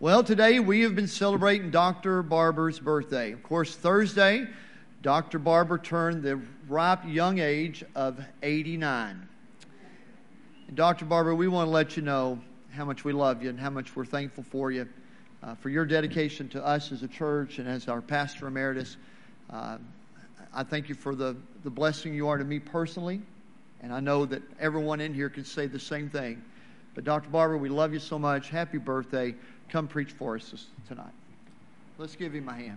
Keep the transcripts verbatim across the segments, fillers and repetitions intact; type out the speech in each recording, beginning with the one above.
Well, today we have been celebrating Doctor Barber's birthday. Of course, Thursday, Doctor Barber turned the ripe young age of eighty-nine. And Doctor Barber, we want to let you know how much we love you and how much we're thankful for you, uh, for your dedication to us as a church and as our pastor emeritus. Uh, I thank you for the, the blessing you are to me personally, and I know that everyone in here can say the same thing. But Doctor Barber, we love you so much. Happy birthday. Come preach for us this, tonight. Let's give him a hand.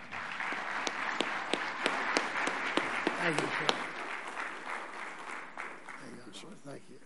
Thank you, sir. Thank you, sir. Thank you.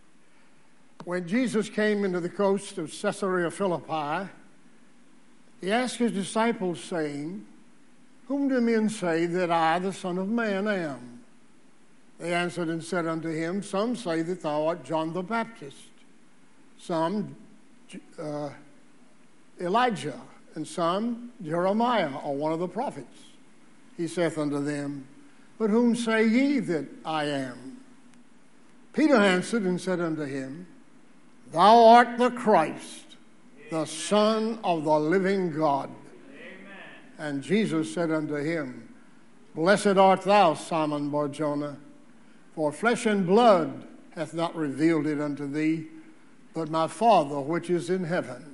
When Jesus came into the coast of Caesarea Philippi, he asked his disciples, saying, "Whom do men say that I, the Son of Man, am?" They answered and said unto him, "Some say that thou art John the Baptist, some uh, Elijah, and some Jeremiah, or one of the prophets." He saith unto them, "But whom say ye that I am?" Peter answered and said unto him, "Thou art the Christ, the Son of the living God." Amen. And Jesus said unto him, "Blessed art thou, Simon Bar-Jonah, for flesh and blood hath not revealed it unto thee, but my Father which is in heaven.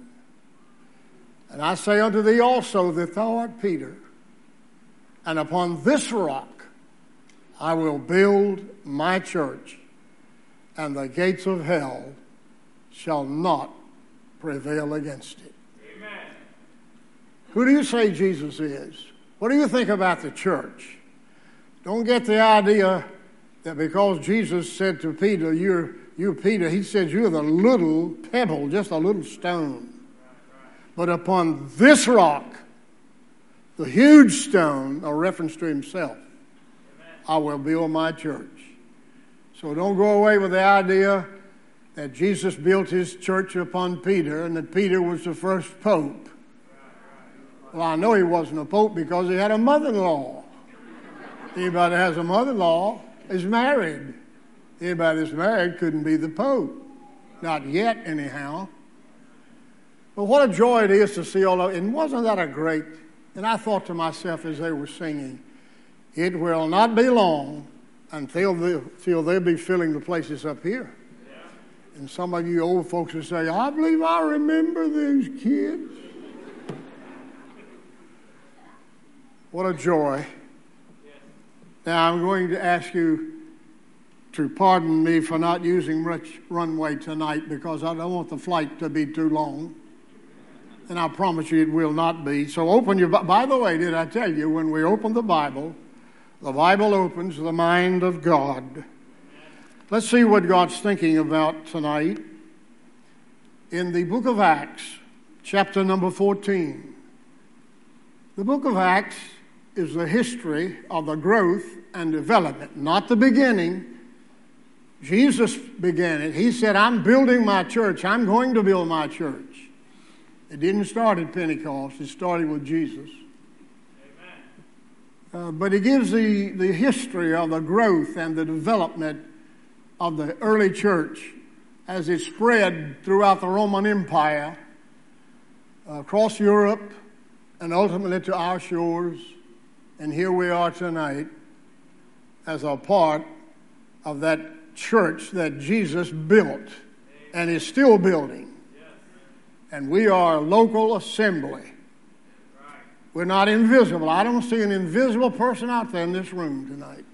And I say unto thee also that thou art Peter, and upon this rock I will build my church, and the gates of hell shall not prevail against it." Amen. Who do you say Jesus is? What do you think about the church? Don't get the idea that because Jesus said to Peter, you're, you're Peter, he said you're the little pebble, just a little stone. But upon this rock, the huge stone, a reference to himself, Amen, I will build my church. So don't go away with the idea that Jesus built his church upon Peter and that Peter was the first pope. Well, I know he wasn't a pope because he had a mother-in-law. Anybody that has a mother-in-law is married. Anybody that's married couldn't be the pope. Not yet, anyhow. But what a joy it is to see all of it. And wasn't that a great... And I thought to myself as they were singing, it will not be long until, they, until they'll be filling the places up here. Yeah. And some of you old folks will say, "I believe I remember these kids." What a joy. Yes. Now I'm going to ask you to pardon me for not using much runway tonight because I don't want the flight to be too long. And I promise you it will not be. So open your... By the way, did I tell you, when we open the Bible, the Bible opens the mind of God. Let's see what God's thinking about tonight. In the book of Acts, chapter number fourteen. The book of Acts is the history of the growth and development, not the beginning. Jesus began it. He said, "I'm building my church. I'm going to build my church." It didn't start at Pentecost. It started with Jesus. Amen. Uh, but he gives the, the history of the growth and the development of the early church as it spread throughout the Roman Empire, uh, across Europe, and ultimately to our shores. And here we are tonight as a part of that church that Jesus built and is still building. And we are a local assembly. We're not invisible. I don't see an invisible person out there in this room tonight.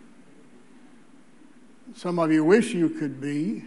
Some of you wish you could be.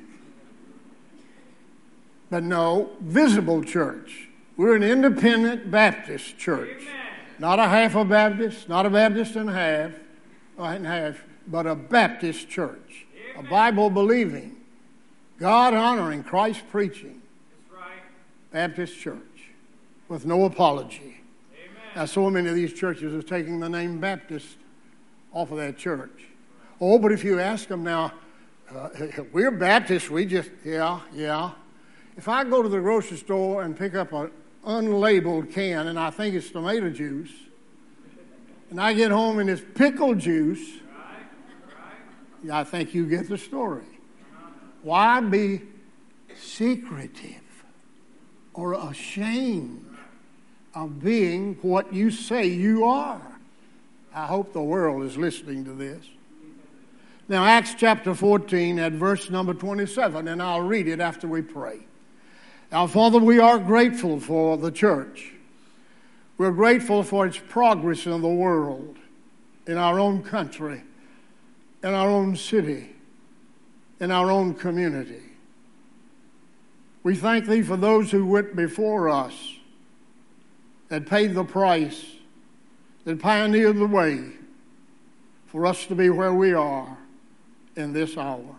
But no, visible church. We're an independent Baptist church. Amen. Not a half a Baptist, not a Baptist and a half, and half, but a Baptist church. Amen. A Bible-believing, God-honoring, Christ-preaching Baptist church with no apology. Amen. Now, so many of these churches are taking the name Baptist off of that church. Oh, but if you ask them now, uh, we're Baptists, we just, yeah, yeah. If I go to the grocery store and pick up an unlabeled can and I think it's tomato juice, and I get home and it's pickle juice, right, right. Yeah, I think you get the story. Why be secretive? or ashamed of being what you say you are. I hope the world is listening to this. Now, Acts chapter fourteen at verse number twenty-seven, and I'll read it after we pray. Now, Father, we are grateful for the church. We're grateful for its progress in the world, in our own country, in our own city, in our own community. We thank Thee for those who went before us, that paid the price, that pioneered the way for us to be where we are in this hour.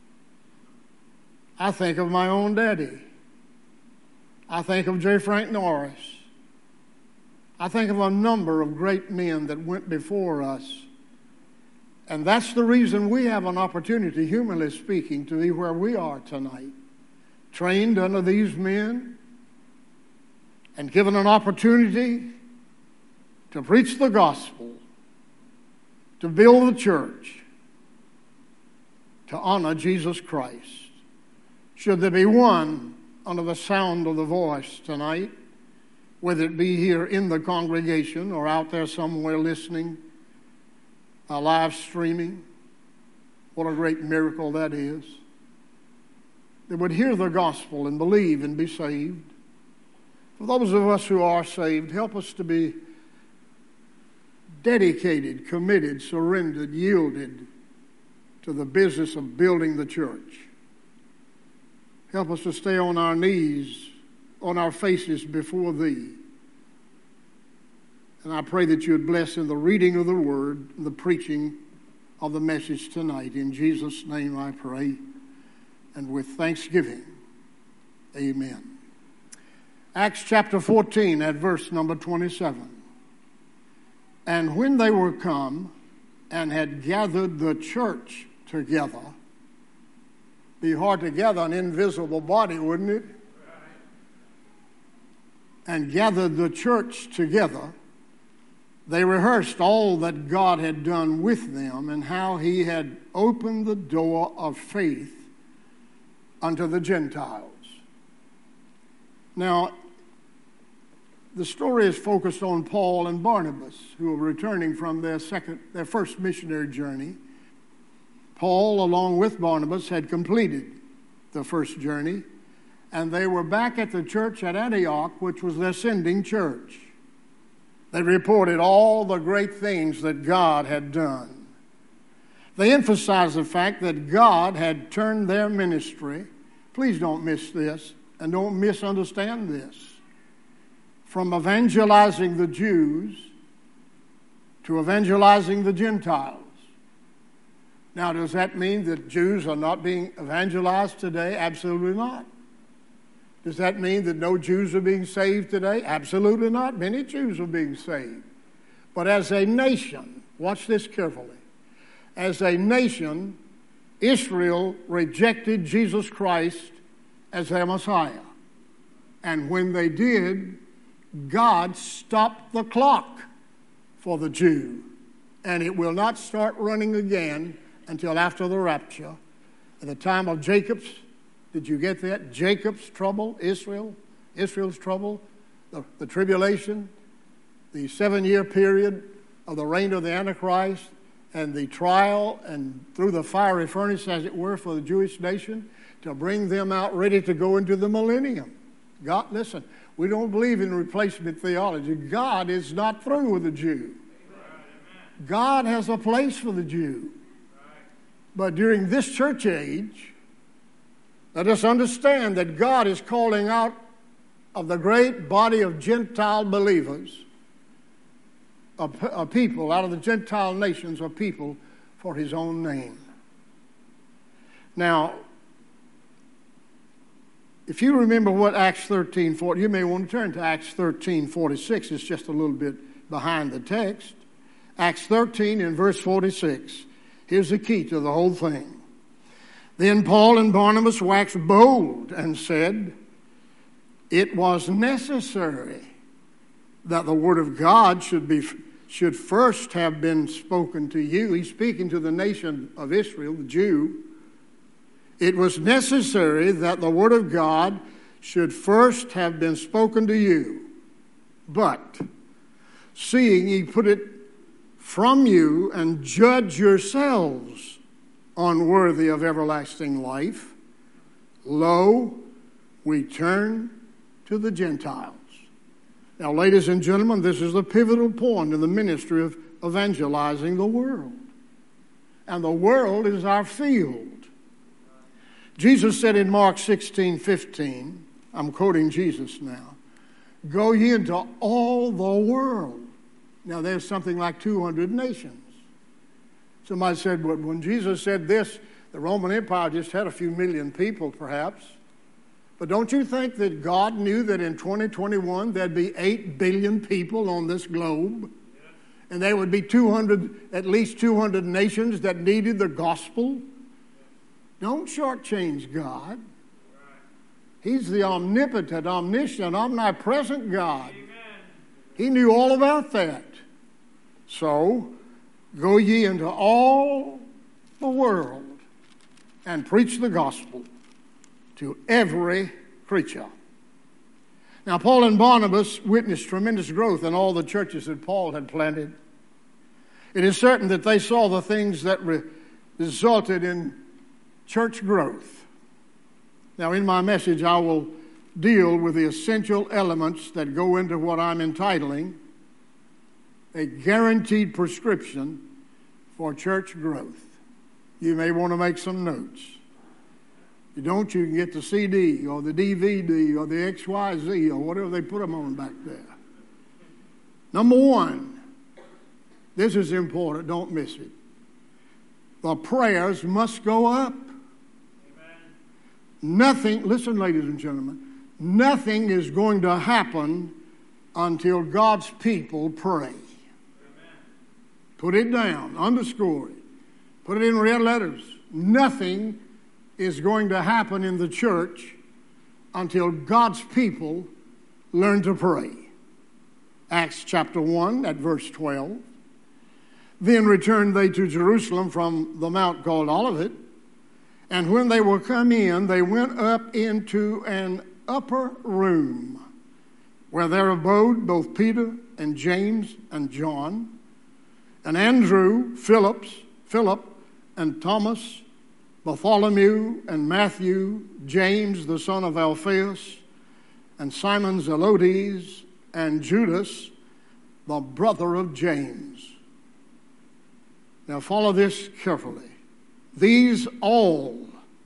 I think of my own daddy. I think of J. Frank Norris. I think of a number of great men that went before us. And that's the reason we have an opportunity, humanly speaking, to be where we are tonight. Trained under these men and given an opportunity to preach the gospel, to build the church, to honor Jesus Christ. Should there be one under the sound of the voice tonight, whether it be here in the congregation or out there somewhere listening, uh, live streaming, what a great miracle that is, that would hear the gospel and believe and be saved. For those of us who are saved, help us to be dedicated, committed, surrendered, yielded to the business of building the church. Help us to stay on our knees, on our faces before Thee. And I pray that You would bless in the reading of the Word and the preaching of the message tonight. In Jesus' name I pray, and with thanksgiving, amen. Acts chapter fourteen at verse number twenty-seven. And when they were come and had gathered the church together, be hard to gather an invisible body, wouldn't it? And gathered the church together, they rehearsed all that God had done with them and how He had opened the door of faith unto the Gentiles. Now, the story is focused on Paul and Barnabas, who were returning from their second, their first missionary journey. Paul, along with Barnabas, had completed the first journey, and they were back at the church at Antioch, which was their sending church. They reported all the great things that God had done. They emphasized the fact that God had turned their ministry, please don't miss this, and don't misunderstand this, from evangelizing the Jews to evangelizing the Gentiles. Now, does that mean that Jews are not being evangelized today? Absolutely not. Does that mean that no Jews are being saved today? Absolutely not. Many Jews are being saved. But as a nation, watch this carefully, as a nation, Israel rejected Jesus Christ as their Messiah. And when they did, God stopped the clock for the Jew. And it will not start running again until after the rapture. At the time of Jacob's, did you get that? Jacob's trouble, Israel, Israel's trouble, the, the tribulation, the seven-year period of the reign of the Antichrist, and the trial and through the fiery furnace, as it were, for the Jewish nation, to bring them out ready to go into the millennium. God, listen, we don't believe in replacement theology. God is not through with the Jew. God has a place for the Jew. But during this church age, let us understand that God is calling out of the great body of Gentile believers, a, a people out of the Gentile nations, a people for His own name. Now, if you remember what Acts thirteen forty, you may want to turn to Acts thirteen forty-six. It's just a little bit behind the text. Acts thirteen in verse forty-six. Here's the key to the whole thing. Then Paul and Barnabas waxed bold and said, it was necessary that the word of God should be should first have been spoken to you. He's speaking to the nation of Israel, the Jew. It was necessary that the word of God should first have been spoken to you. But, seeing ye put it from you, and judge yourselves unworthy of everlasting life, lo, we turn to the Gentiles. Now, ladies and gentlemen, this is the pivotal point in the ministry of evangelizing the world. And the world is our field. Jesus said in Mark sixteen fifteen, I'm quoting Jesus now, go ye into all the world. Now, there's something like two hundred nations. Somebody said, well, when Jesus said this, the Roman Empire just had a few million people, perhaps. But don't you think that God knew that in twenty twenty-one there'd be eight billion people on this globe? And there would be two hundred, at least two hundred nations that needed the gospel? Don't shortchange God. He's the omnipotent, omniscient, omnipresent God. He knew all about that. So, go ye into all the world and preach the gospel to every creature. Now, Paul and Barnabas witnessed tremendous growth in all the churches that Paul had planted. It is certain that they saw the things that re- resulted in church growth. Now, in my message, I will deal with the essential elements that go into what I'm entitling a guaranteed prescription for church growth. You may want to make some notes. If you don't, you can get the C D or the D V D or the X Y Z or whatever they put them on back there. Number one, this is important, don't miss it. The prayers must go up. Nothing, listen, ladies and gentlemen, nothing is going to happen until God's people pray. Amen. Put it down, underscore it, put it in red letters. Nothing is going to happen in the church until God's people learn to pray. Acts chapter one at verse twelve. Then returned they to Jerusalem from the mount called Olivet. And when they were come in, they went up into an upper room, where there abode both Peter and James and John, and Andrew, Phillips, Philip, and Thomas, Bartholomew, and Matthew, James the son of Alphaeus, and Simon Zelotes, and Judas, the brother of James. Now follow this carefully. These all,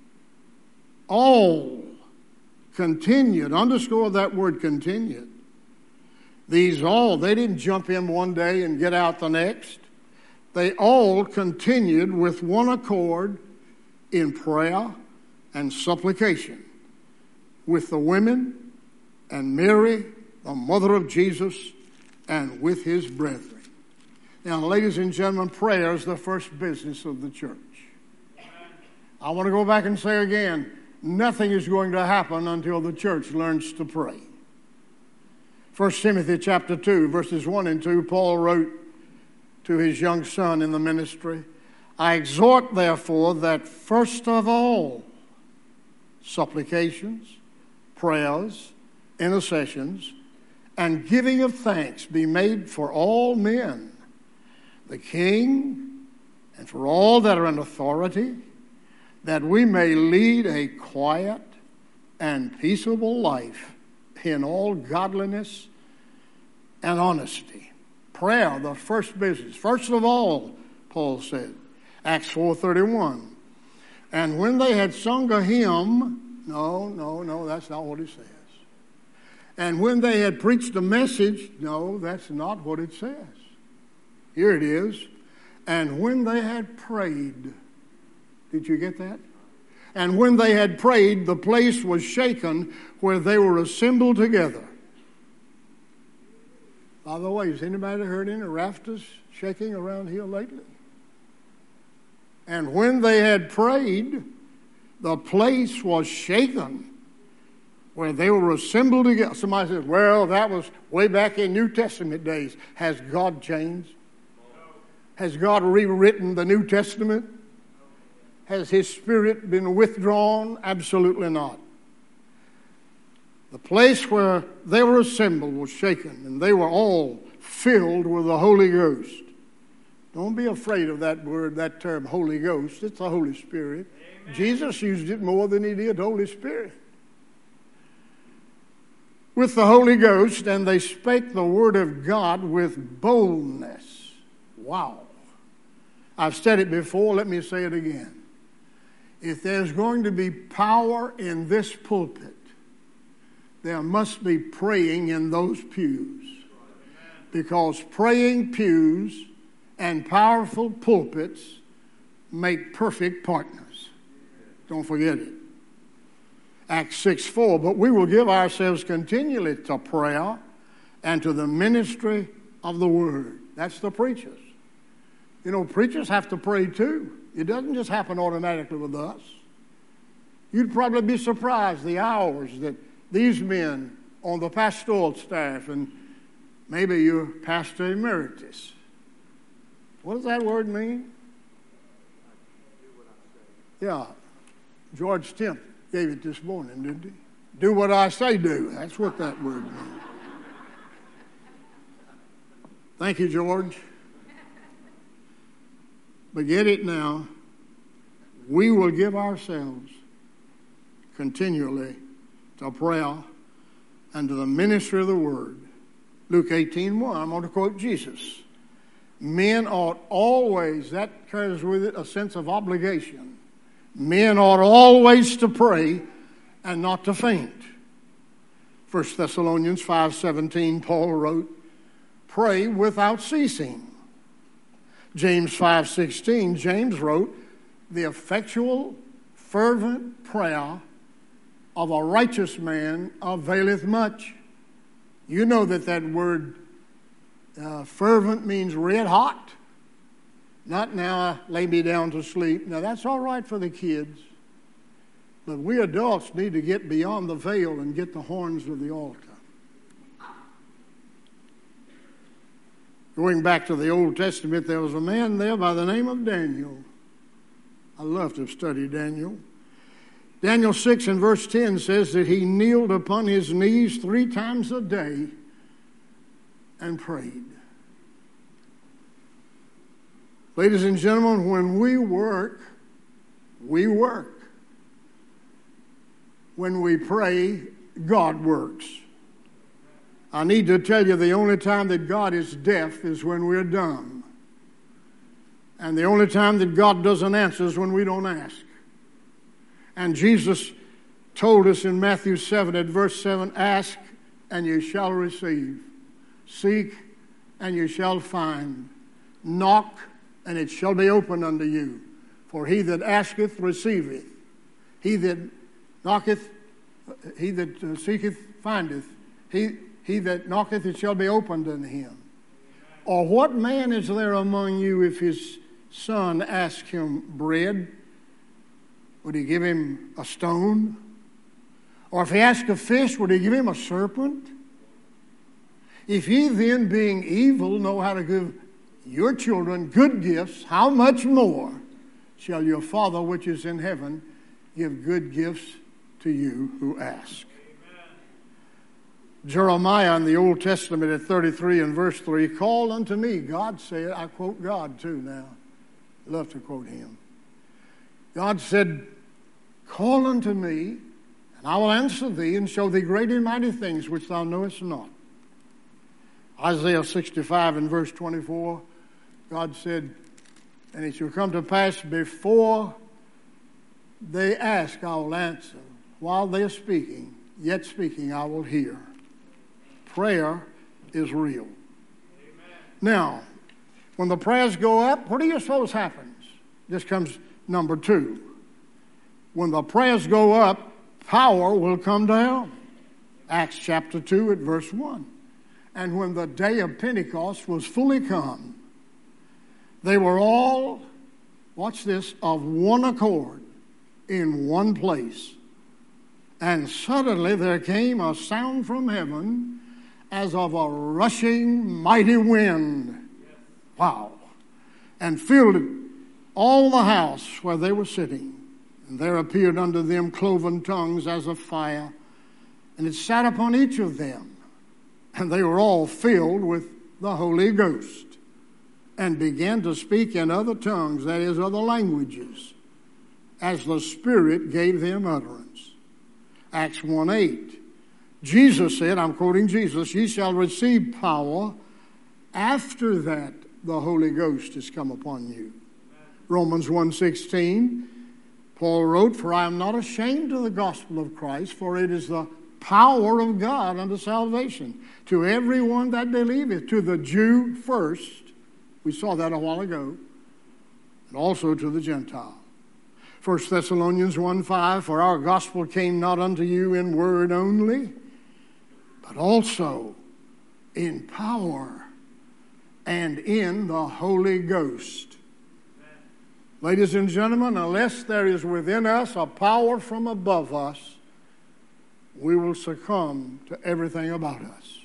all continued. Underscore that word continued. These all, they didn't jump in one day and get out the next. They all continued with one accord in prayer and supplication with the women and Mary, the mother of Jesus, and with his brethren. Now, ladies and gentlemen, prayer is the first business of the church. I want to go back and say again, nothing is going to happen until the church learns to pray. First Timothy chapter two, verses one and two, Paul wrote to his young son in the ministry, I exhort, therefore, that first of all, supplications, prayers, intercessions, and giving of thanks be made for all men, the king, and for all that are in authority, that we may lead a quiet and peaceable life in all godliness and honesty. Prayer, the first business. First of all, Paul said, Acts four thirty-one. And when they had sung a hymn, no, no, no, that's not what it says. And when they had preached a message, no, that's not what it says. Here it is. And when they had prayed, did you get that? And when they had prayed, the place was shaken where they were assembled together. By the way, has anybody heard any rafters shaking around here lately? And when they had prayed, the place was shaken where they were assembled together. Somebody says, well, that was way back in New Testament days. Has God changed? Has God rewritten the New Testament? Has his spirit been withdrawn? Absolutely not. The place where they were assembled was shaken, and they were all filled with the Holy Ghost. Don't be afraid of that word, that term, Holy Ghost. It's the Holy Spirit. Amen. Jesus used it more than he did Holy Spirit. With the Holy Ghost, and they spake the word of God with boldness. Wow. I've said it before, let me say it again. If there's going to be power in this pulpit, there must be praying in those pews. Because praying pews and powerful pulpits make perfect partners. Don't forget it. Acts six four, but we will give ourselves continually to prayer and to the ministry of the word. That's the preachers. You know, preachers have to pray too. It doesn't just happen automatically with us. You'd probably be surprised the hours that these men on the pastoral staff, and maybe you're pastor emeritus. What does that word mean? Yeah, George Timp gave it this morning, didn't he? Do what I say do. That's what that word means. Thank you, George. But get it now. We will give ourselves continually to prayer and to the ministry of the word. Luke eighteen one, I'm going to quote Jesus. Men ought always, that carries with it a sense of obligation. Men ought always to pray and not to faint. First Thessalonians five seventeen, Paul wrote, pray without ceasing. James five sixteen, James wrote, the effectual, fervent prayer of a righteous man availeth much. You know that that word uh, fervent means red hot. Not now, lay me down to sleep. Now, that's all right for the kids. But we adults need to get beyond the veil and get the horns of the altar. Going back to the Old Testament, there was a man there by the name of Daniel. I love to study Daniel. Daniel six and verse ten says that he kneeled upon his knees three times a day and prayed. Ladies and gentlemen, when we work, we work. When we pray, God works. I need to tell you the only time that God is deaf is when we're dumb. And the only time that God doesn't answer is when we don't ask. And Jesus told us in Matthew seven at verse seven, ask and you shall receive. Seek and you shall find. Knock and it shall be opened unto you. For he that asketh receiveth. He that knocketh, he that uh, seeketh findeth. He, he that knocketh it shall be opened unto him. Or what man is there among you if his son asks him bread? Would he give him a stone? Or if he asks a fish, would he give him a serpent? If ye then, being evil, know how to give your children good gifts, how much more shall your Father which is in heaven give good gifts to you who ask? Amen. Jeremiah in the Old Testament at thirty-three and verse three, call unto me, God said, I quote God too now. I love to quote him. God said, call unto me, and I will answer thee and show thee great and mighty things which thou knowest not. Isaiah sixty-five and verse twenty-four, God said, and it shall come to pass before they ask, I will answer. While they are speaking, yet speaking, I will hear. Prayer is real. Amen. Now, when the prayers go up, what do you suppose happens? This comes number two. When the prayers go up, power will come down. Acts chapter two at verse one. And when the day of Pentecost was fully come, they were all, watch this, of one accord in one place. And suddenly there came a sound from heaven as of a rushing mighty wind. Wow. And filled all the house where they were sitting. And there appeared unto them cloven tongues as of fire, And it sat upon each of them, and they were all filled with the Holy Ghost, and began to speak in other tongues, that is, other languages, as the Spirit gave them utterance. Acts one eight. Jesus said, I'm quoting Jesus, ye shall receive power after that the Holy Ghost is come upon you. Romans one sixteen, Paul wrote, for I am not ashamed of the gospel of Christ, for it is the power of God unto salvation to everyone that believeth, to the Jew first, we saw that a while ago, and also to the Gentile. First Thessalonians one five, for our gospel came not unto you in word only, but also in power and in the Holy Ghost. Amen. Ladies and gentlemen, unless there is within us a power from above us, we will succumb to everything about us.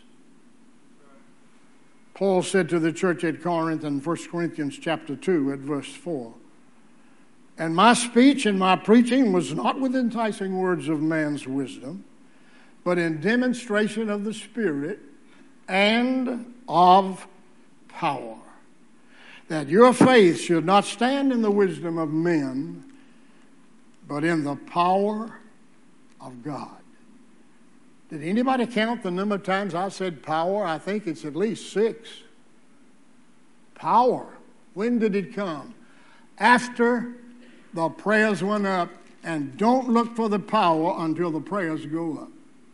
Paul said to the church at Corinth in First Corinthians chapter two at verse four, and my speech and my preaching was not with enticing words of man's wisdom, but in demonstration of the Spirit and of power, that your faith should not stand in the wisdom of men, but in the power of God. Did anybody count the number of times I said power? I think it's at least six. Power. When did it come? After the prayers went up, and don't look for the power until the prayers go up.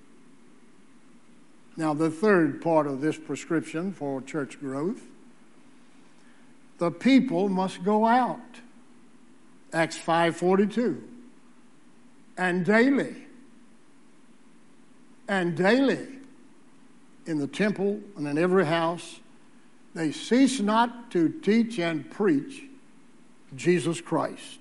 Now, the third part of this prescription for church growth, the people must go out. Acts five forty-two. And daily, and daily, in the temple and in every house, they cease not to teach and preach Jesus Christ.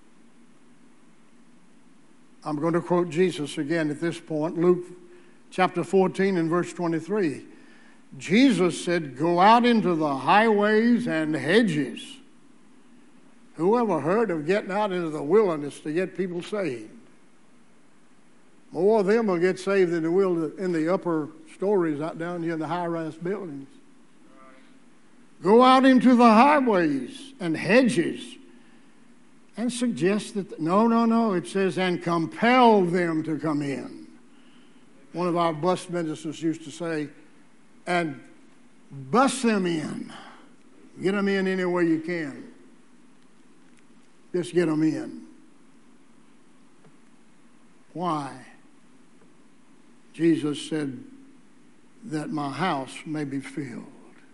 I'm going to quote Jesus again at this point, Luke chapter fourteen and verse twenty-three. Jesus said, go out into the highways and hedges. Who ever heard of getting out into the wilderness to get people saved? More of them will get saved than they will in the upper stories out down here in the high-rise buildings. Go out into the highways and hedges and suggest that, no, no, no, it says, and compel them to come in. One of our bus ministers used to say, and bus them in. Get them in any way you can. Just get them in. Why? Jesus said that my house may be filled.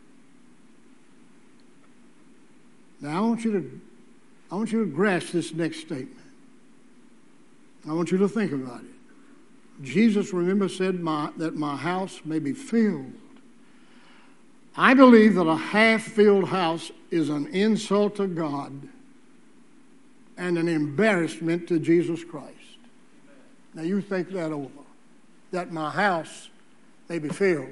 Now I want you to I want you to grasp this next statement. I want you to think about it. Jesus, remember, said my, that my house may be filled. I believe that a half-filled house is an insult to God and an embarrassment to Jesus Christ. Now you think that over. That my house may be filled.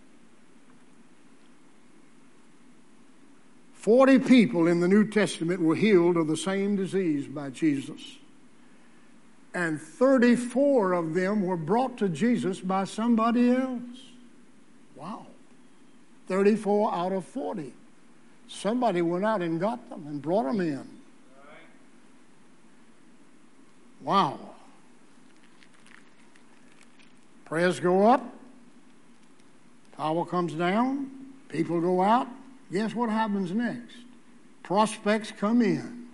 Forty people in the New Testament were healed of the same disease by Jesus. And thirty-four of them were brought to Jesus by somebody else. Wow. thirty-four out of forty. Somebody went out and got them and brought them in. Wow. Prayers go up. Power comes down. People go out. Guess what happens next? Prospects come in.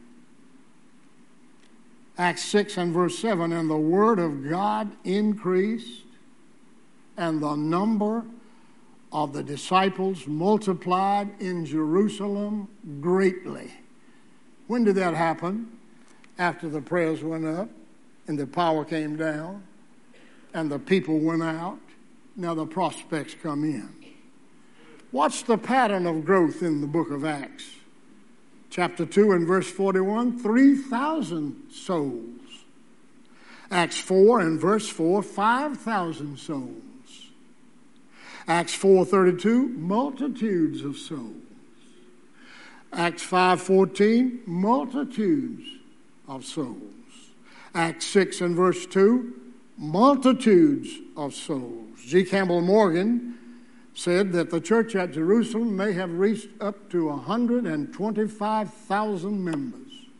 Acts six and verse seven, and the word of God increased, and the number of the disciples multiplied in Jerusalem greatly. When did that happen? After the prayers went up, and the power came down, and the people went out. Now the prospects come in. What's the pattern of growth in the book of Acts? Chapter two and verse forty-one, three thousand souls. Acts four and verse four, five thousand souls. Acts four thirty-two, multitudes of souls. Acts five fourteen, multitudes of souls. Acts six and verse two, multitudes of souls. G. Campbell Morgan said that the church at Jerusalem may have reached up to one hundred twenty-five thousand members.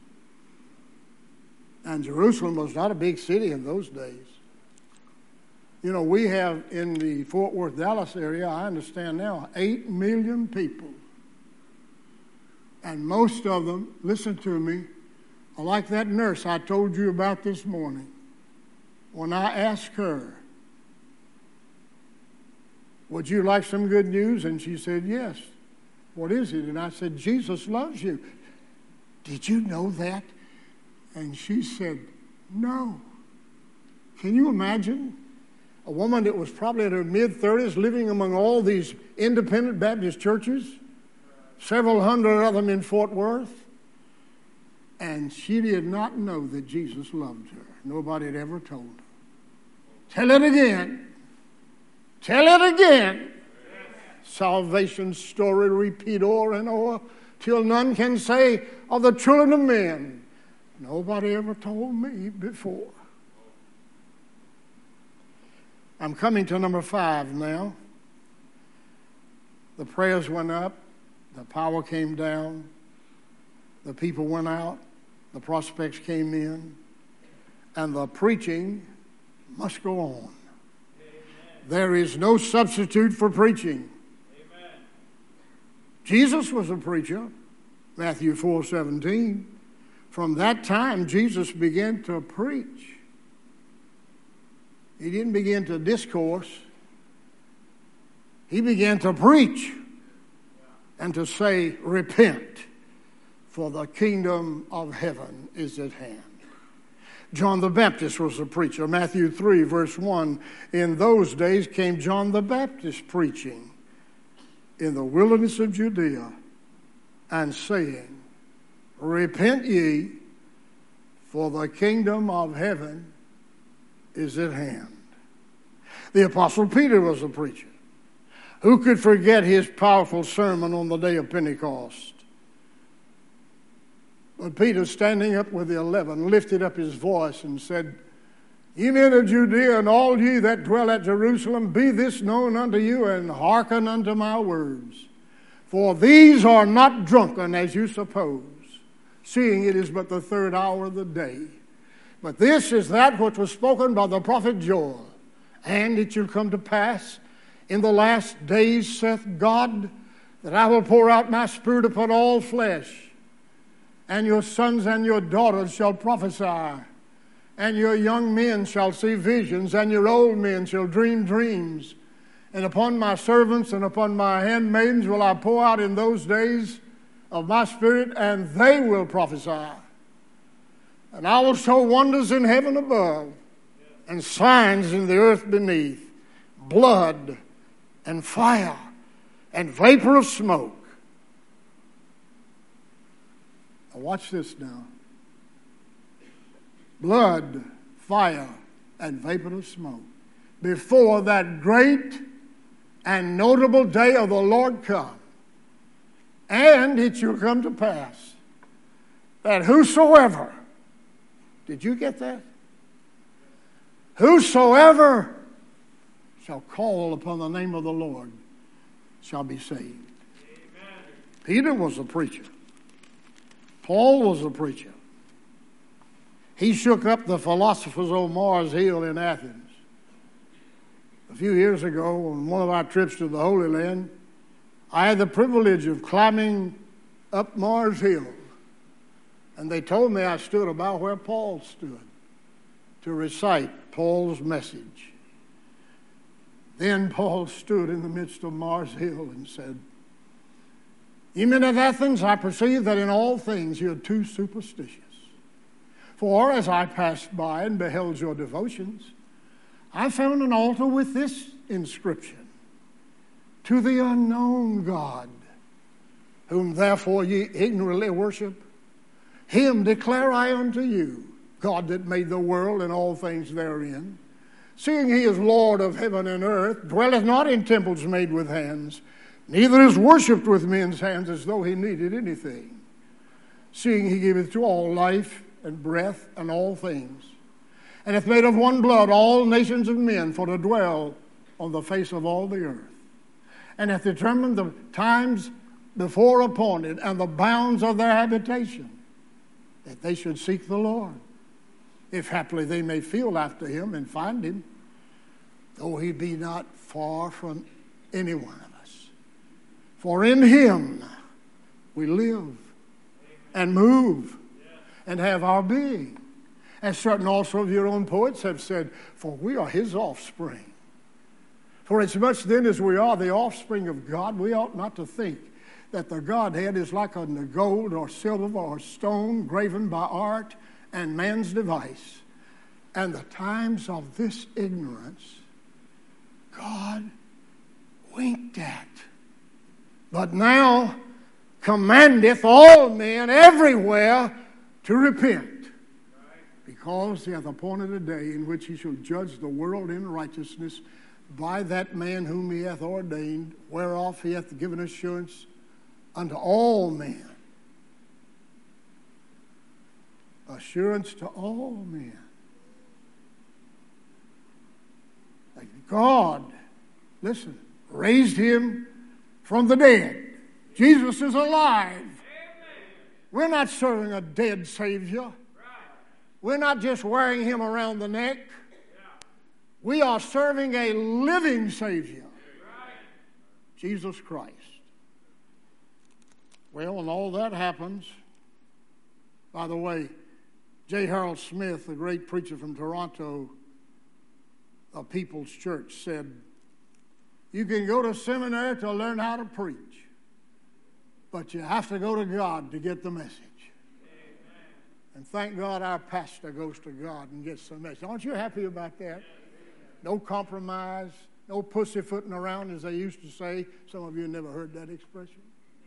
And Jerusalem was not a big city in those days. You know, we have in the Fort Worth, Dallas area, I understand now, eight million people. And most of them, listen to me, are like that nurse I told you about this morning. When I asked her, would you like some good news? And she said, yes. What is it? And I said, Jesus loves you. Did you know that? And she said, no. Can you imagine a woman that was probably in her mid-thirties living among all these independent Baptist churches, several hundred of them in Fort Worth, and she did not know that Jesus loved her. Nobody had ever told her. Tell it again. Tell it again. Salvation story repeat o'er and o'er till none can say of the children of men, nobody ever told me before. I'm coming to number five now. The prayers went up. The power came down. The people went out. The prospects came in. And the preaching must go on. Amen. There is no substitute for preaching. Amen. Jesus was a preacher. Matthew four seventeen. From that time, Jesus began to preach. He didn't begin to discourse. He began to preach and to say, repent, for the kingdom of heaven is at hand. John the Baptist was a preacher. Matthew three, verse one, in those days came John the Baptist preaching in the wilderness of Judea and saying, repent ye, for the kingdom of heaven is at hand. The Apostle Peter was a preacher. Who could forget his powerful sermon on the day of Pentecost? But Peter, standing up with the eleven, lifted up his voice and said, Ye men of Judea, and all ye that dwell at Jerusalem, be this known unto you, and hearken unto my words. For these are not drunken, as you suppose, seeing it is but the third hour of the day. But this is that which was spoken by the prophet Joel. And it shall come to pass in the last days, saith God, that I will pour out my spirit upon all flesh. And your sons and your daughters shall prophesy. And your young men shall see visions. And your old men shall dream dreams. And upon my servants and upon my handmaidens will I pour out in those days of my spirit, and they will prophesy. And I will show wonders in heaven above, and signs in the earth beneath, blood and fire and vapor of smoke. Now watch this now. Blood, fire, and vapor of smoke. Before that great and notable day of the Lord come. And it shall come to pass that whosoever, did you get that? Whosoever shall call upon the name of the Lord shall be saved. Amen. Peter was a preacher. Paul was a preacher. He shook up the philosophers on Mars Hill in Athens. A few years ago, on one of our trips to the Holy Land, I had the privilege of climbing up Mars Hill. And they told me I stood about where Paul stood to recite Paul's message. Then Paul stood in the midst of Mars Hill and said, Ye men of Athens, I perceive that in all things you are too superstitious. For as I passed by and beheld your devotions, I found an altar with this inscription, To the unknown God, whom therefore ye ignorantly worship, him declare I unto you, God that made the world and all things therein, seeing he is Lord of heaven and earth, dwelleth not in temples made with hands, neither is worshipped with men's hands as though he needed anything, seeing he giveth to all life and breath and all things. and hath made of one blood all nations of men for to dwell on the face of all the earth, and hath determined the times before appointed and the bounds of their habitation, that they should seek the Lord, if haply they may feel after him and find him, though he be not far from any one of us. For in him we live and move and have our being. As certain also of your own poets have said, for we are his offspring. For as much then as we are the offspring of God, we ought not to think that the Godhead is like unto gold or silver or stone graven by art and man's device. And the times of this ignorance God winked at, but now commandeth all men everywhere to repent, because he hath appointed a day in which he shall judge the world in righteousness by that man whom he hath ordained, whereof he hath given assurance unto all men. Assurance to all men. That God, listen, raised him from the dead. Jesus is alive. Amen. We're not serving a dead Savior. Right. We're not just wearing him around the neck. Yeah. We are serving a living Savior. Right. Jesus Christ. Well, and all that happens. By the way, J. Harold Smith, the great preacher from Toronto, a People's Church, said, you can go to seminary to learn how to preach, but you have to go to God to get the message. Amen. And thank God our pastor goes to God and gets the message. Aren't you happy about that? No compromise, no pussyfooting around, as they used to say. Some of you never heard that expression.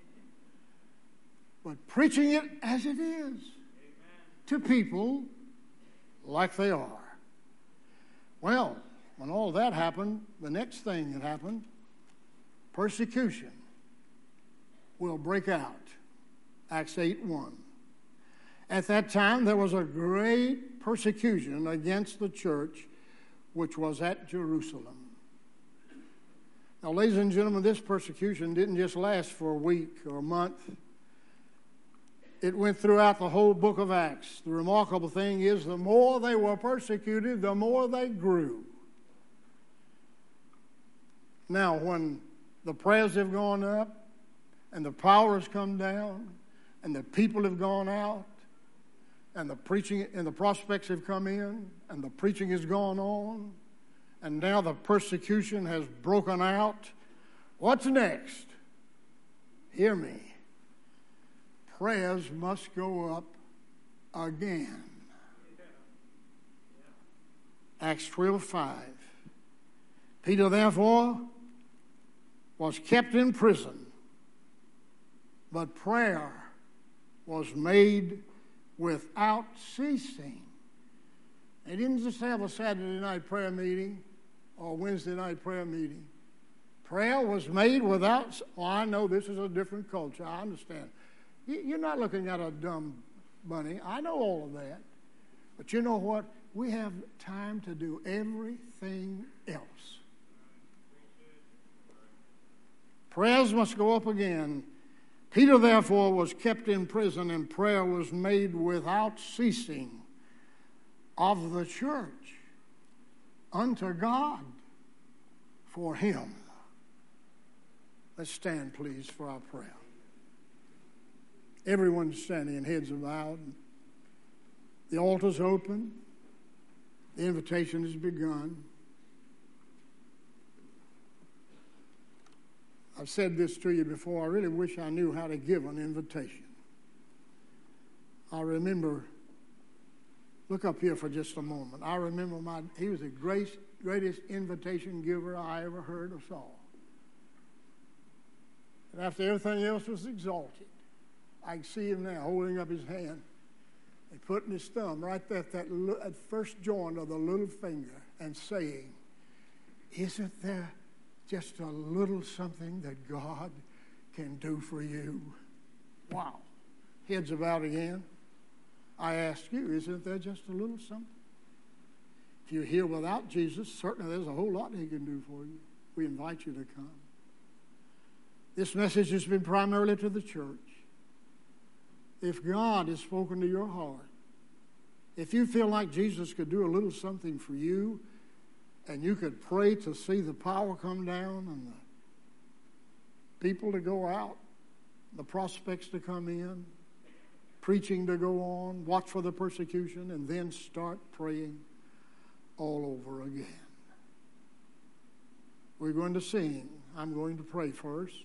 But preaching it as it is. Amen. To people like they are. Well, when all that happened, the next thing that happened, persecution will break out. Acts eight one. At that time, there was a great persecution against the church which was at Jerusalem. Now, ladies and gentlemen, this persecution didn't just last for a week or a month. It went throughout the whole book of Acts. The remarkable thing is, the more they were persecuted, the more they grew. Now, when the prayers have gone up, and the power has come down, and the people have gone out, and the preaching and the prospects have come in, and the preaching has gone on, and now the persecution has broken out, what's next? Hear me. Prayers must go up again. Acts twelve five. Peter, therefore, was kept in prison, but prayer was made without ceasing. They didn't just have a Saturday night prayer meeting or a Wednesday night prayer meeting. Prayer was made without... Well, I know this is a different culture. I understand. You're not looking at a dumb bunny. I know all of that. But you know what? We have time to do everything else. Prayers must go up again. Peter, therefore, was kept in prison, and prayer was made without ceasing of the church unto God for him. Let's stand, please, for our prayer. Everyone's standing and heads are bowed. The altar's open. The invitation has begun. I've said this to you before. I really wish I knew how to give an invitation. I remember, look up here for just a moment. I remember my, he was the greatest, greatest invitation giver I ever heard or saw. And after everything else was exalted, I can see him now holding up his hand and putting his thumb right there at that, that first joint of the little finger and saying, isn't there just a little something that God can do for you? Wow. Heads about again. I ask you, isn't there just a little something? If you're here without Jesus, certainly there's a whole lot He can do for you. We invite you to come. This message has been primarily to the church. If God has spoken to your heart, if you feel like Jesus could do a little something for you, and you could pray to see the power come down and the people to go out, the prospects to come in, preaching to go on, watch for the persecution, and then start praying all over again. We're going to sing. I'm going to pray first.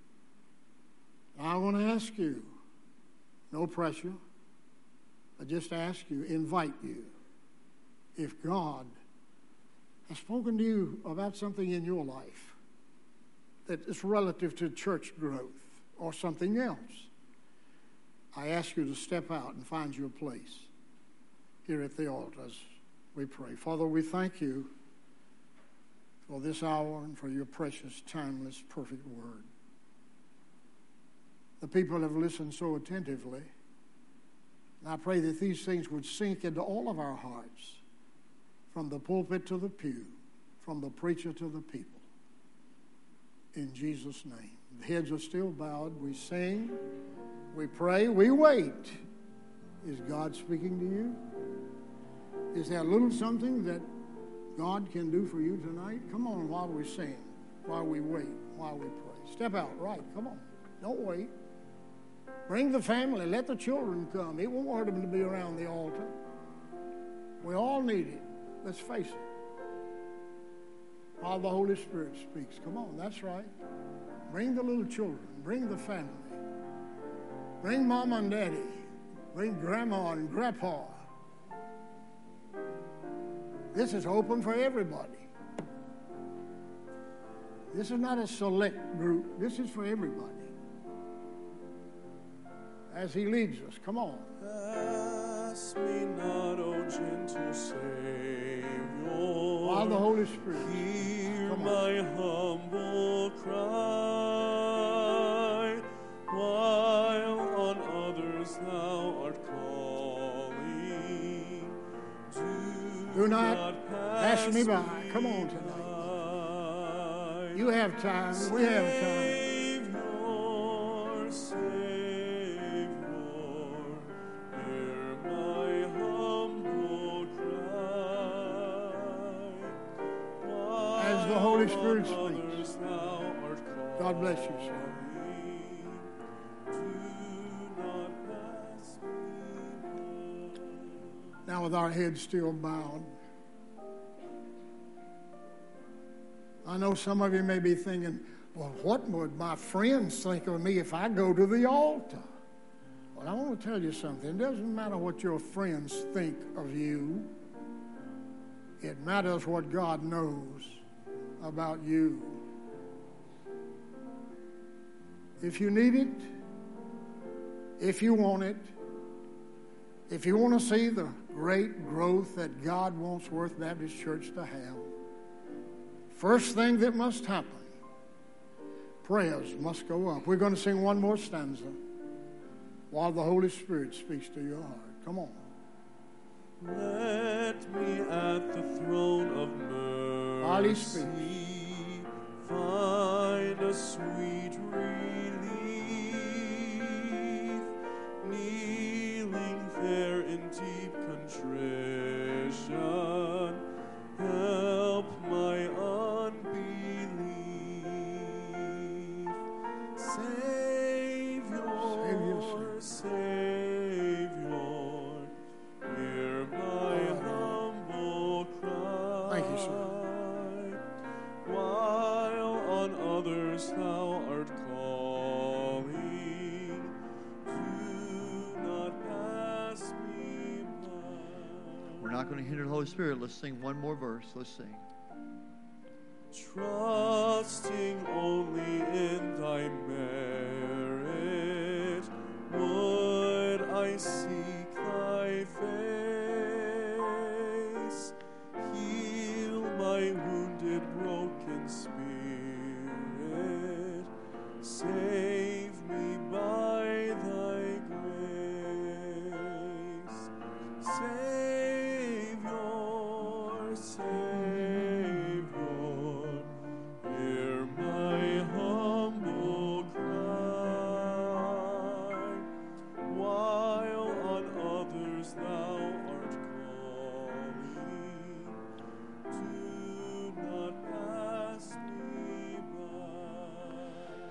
I want to ask you, no pressure, I just ask you, invite you, if God has spoken to you about something in your life that is relative to church growth or something else, I ask you to step out and find your place here at the altar as we pray. Father, we thank you for this hour and for your precious, timeless, perfect word. The people have listened so attentively. And I pray that these things would sink into all of our hearts, from the pulpit to the pew, from the preacher to the people. In Jesus' name. The heads are still bowed. We sing, we pray, we wait. Is God speaking to you? Is there a little something that God can do for you tonight? Come on while we sing, while we wait, while we pray. Step out, right, come on. Don't wait. Bring the family. Let the children come. It won't hurt them to be around the altar. We all need it. Let's face it. While the Holy Spirit speaks. Come on, that's right. Bring the little children. Bring the family. Bring Mama and Daddy. Bring Grandma and Grandpa. This is open for everybody. This is not a select group. This is for everybody. As He leads us, come on. Pass me not, O gentle Savior. While the Holy Spirit, hear come my humble cry, while on others Thou art calling. Do, Do not pass pass me by. Come on tonight. You have time. We have time. The Holy Spirit speaks. God bless you, sir. Now, with our heads still bowed, I know some of you may be thinking, well, what would my friends think of me if I go to the altar? Well, I want to tell you something. It doesn't matter what your friends think of you. It matters what God knows about you. If you need it, if you want it, if you want to see the great growth that God wants Worth Baptist Church to have, first thing that must happen, prayers must go up. We're going to sing one more stanza while the Holy Spirit speaks to your heart. Come on. Let me at the throne of mercy While He speaks, find a sweet relief, kneeling there in deep contrition, help my unbelief. Savior, Savior, Savior, hear my humble cry. Thank you, sir. While on others Thou art calling, do not pass me by. We're not going to hinder the Holy Spirit. Let's sing one more verse. Let's sing. Trusting only in Thy merit, would I seek Thy face. Heal my wounded, broken spirit. Save